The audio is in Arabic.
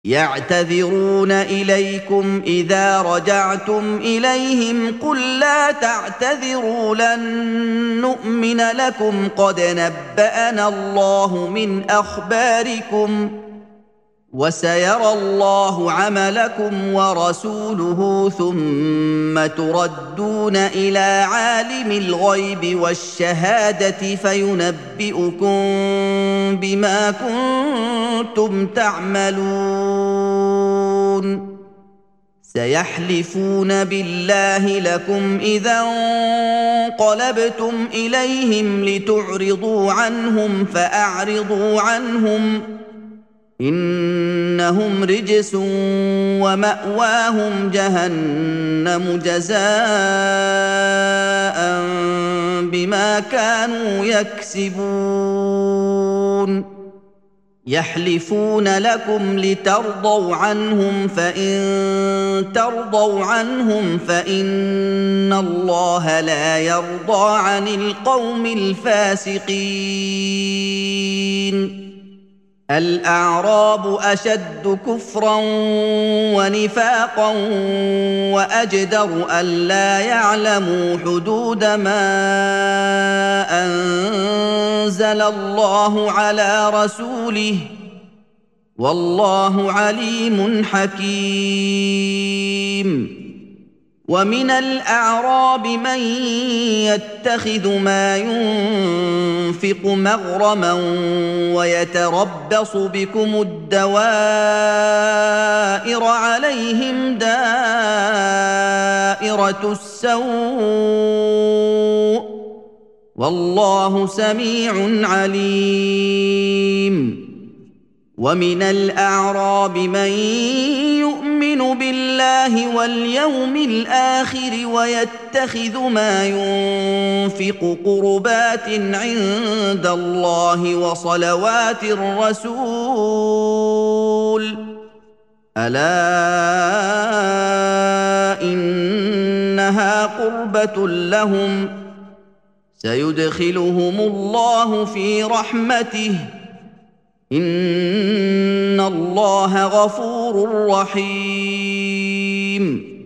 يعتذرون إليكم إذا رجعتم إليهم قل لا تعتذروا لن نؤمن لكم قد نبأنا الله من أخباركم وسيرى الله عملكم ورسوله ثم تردون إلى عالم الغيب والشهادة فينبئكم بما كنتم تعملون سيحلفون بالله لكم إذا انقلبتم إليهم لتعرضوا عنهم فأعرضوا عنهم إنهم رجس ومأواهم جهنم جزاء بما كانوا يكسبون يحلفون لكم لترضوا عنهم فإن ترضوا عنهم فإن الله لا يرضى عن القوم الفاسقين الأعراب أشد كفرا ونفاقا وأجدر ألا يعلموا حدود ما أنزل الله على رسوله والله عليم حكيم ومن الأعراب من يتخذ ما ينفق مغرما ويتربص بكم الدوائر عليهم دائرة السوء والله سميع عليم ومن الأعراب من يؤمن بالله واليوم الآخر ويتخذ ما ينفق قربات عند الله وصلوات الرسول ألا إنها قربة لهم سيدخلهم الله في رحمته إن الله غفور رحيم